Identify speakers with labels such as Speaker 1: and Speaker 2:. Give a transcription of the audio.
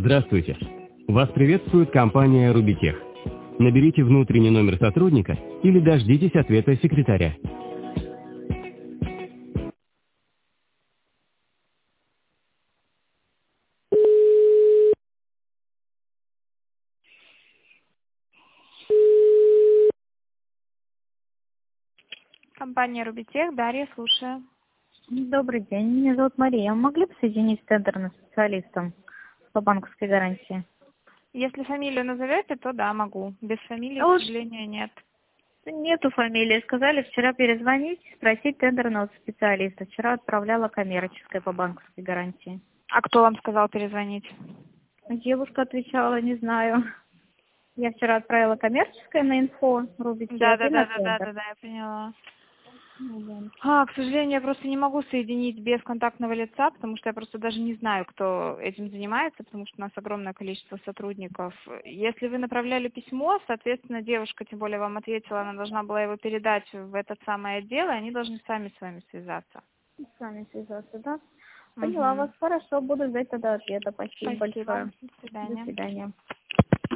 Speaker 1: Здравствуйте. Вас приветствует компания «Рубитех». Наберите внутренний номер сотрудника или дождитесь ответа секретаря.
Speaker 2: Компания «Рубитех», Дарья, слушаю.
Speaker 3: Добрый день, меня зовут Мария. Могли бы соединить с тендерным специалистом по банковской гарантии?
Speaker 2: Если фамилию назовете, то да, могу. Без фамилии,
Speaker 3: А
Speaker 2: к
Speaker 3: уж
Speaker 2: сожалению, нет.
Speaker 3: нету фамилии. Сказали вчера перезвонить, спросить тендерного специалиста. Вчера отправляла коммерческое по банковской гарантии.
Speaker 2: А кто вам сказал перезвонить?
Speaker 3: Девушка отвечала, не знаю. Я вчера отправила коммерческое на инфо Рубитех и на тендер.
Speaker 2: Да, я поняла.
Speaker 3: Вот.
Speaker 2: К сожалению, я просто не могу соединить без контактного лица, потому что я просто даже не знаю, кто этим занимается, потому что у нас огромное количество сотрудников. Если вы направляли письмо, соответственно, девушка, тем более вам ответила, она должна была его передать в этот самый отдел, и они должны сами с вами связаться.
Speaker 3: С вами связаться, да? Поняла
Speaker 2: Мгм.
Speaker 3: вас. Хорошо, буду ждать тогда ответа. Спасибо
Speaker 2: Спасибо.
Speaker 3: большое.
Speaker 2: До
Speaker 3: До
Speaker 2: свидания.
Speaker 3: свидания.